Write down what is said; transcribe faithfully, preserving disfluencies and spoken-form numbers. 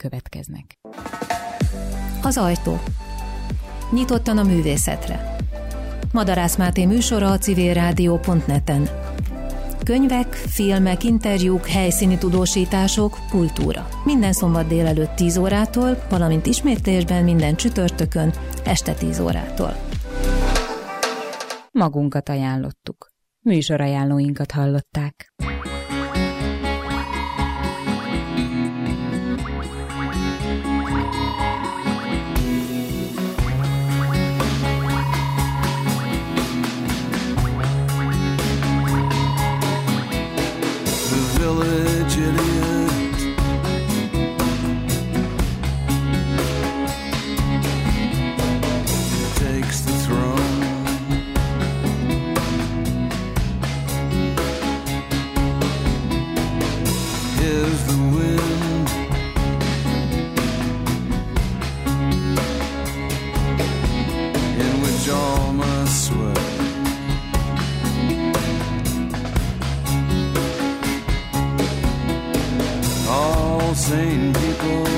következnek. Az ajtó. Nyitottan a művészetre. Madarász Máté műsora a civil rádió pont net-en. Könyvek, filmek, interjúk, helyszíni tudósítások, kultúra. Minden szombat délelőtt tíz órától, valamint ismétlésben minden csütörtökön este tíz órától. Magunkat ajánlottuk. Műsorajánlóinkat hallották. Village idiot takes the throne. Here's the wind in which all must sweat. All sane people